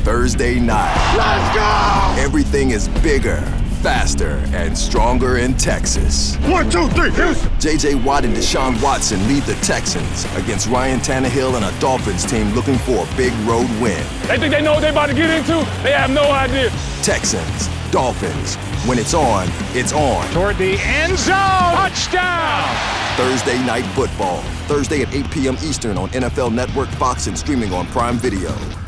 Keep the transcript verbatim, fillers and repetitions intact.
Thursday night. Let's go! Everything is bigger, faster, and stronger in Texas. One, two, three, Houston! J J. Watt and Deshaun Watson lead the Texans against Ryan Tannehill and a Dolphins team looking for a big road win. They think they know what they're about to get into? They have no idea. Texans, Dolphins. When it's on, it's on. Toward the end zone. Touchdown! Thursday Night Football. Thursday at eight p m Eastern on N F L Network, Fox, and streaming on Prime Video.